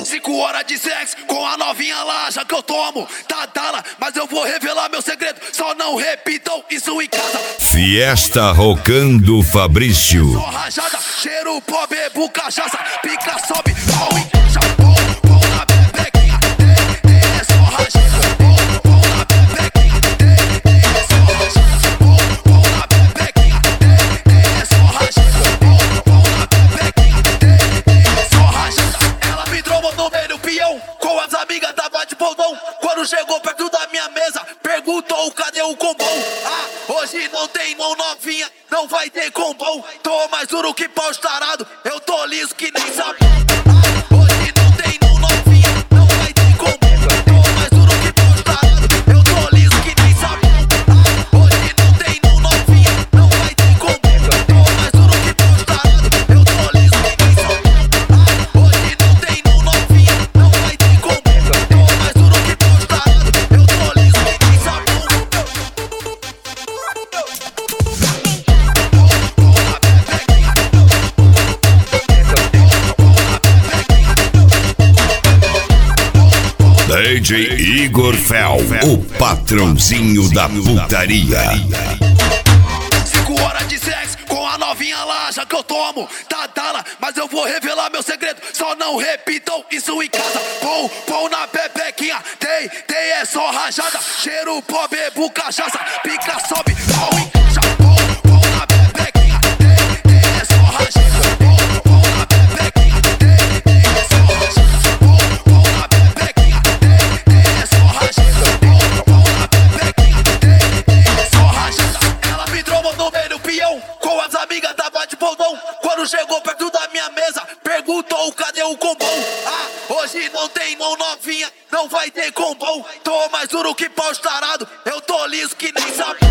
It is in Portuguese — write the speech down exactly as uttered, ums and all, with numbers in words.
Cinco horas de sexo com a novinha lá, já que eu tomo Tadala, mas eu vou revelar meu segredo, só não repitam isso em casa. Fiesta Rocando Fabrício. Só rajada, cheiro pó, bebo cachaça, pica, sobe, pau e chapão, pau na bebequinha, é só rajada, pau, pau na bebequinha, é só rajada, pau, pau na bebequinha, é só rajada, pau, pau na bebequinha, é só rajada. Ela me tromou no meio do peão, com as amigas tava de bondão. Quando chegou perto da minha mesa, perguntou cadê o combão. Ah, hoje não tem mão novinha, não vai ter combão. Tô mais duro que pau estarado, eu tô liso que nem sabão. Ah, hoje não tem mão novinha, não vai ter combão. Tô mais duro que pau estarado, eu tô liso que nem sabão. Ah, hoje não tem mão novinha, não vai ter combão. Tô mais duro que pau estarado, eu tô liso que nem sabão. Ah, hoje não tem mão novinha, não vai ter combão. Tô mais duro que pau estarado, eu tô liso que nem sabão. D J Igor Fel, o patrãozinho da putaria. Cinco horas de sexo com a novinha lá, já que eu tomo Tadala, mas eu vou revelar meu segredo, só não repitam isso em casa. Pão, pão na bebequinha, tem, tem é só rajada, cheiro pó, bebo cachaça, pica, sobe, pau e chapão, pão na bebequinha, tem, tem é só rajada, pão, pão na bebequinha, tem, tem é só rajada, pão, pão na bebequinha, tem, tem é só rajada, pão, pão na bebequinha, tem, tem é só rajada. Ela me tromou no meio do peão, com as amigas tava de bondão. Quando chegou perto da minha mesa, perguntou cadê o combão. Ah, hoje não tem mão novinha, não vai ter combão. Tô mais duro que pau estarado, eu tô liso que nem sabão.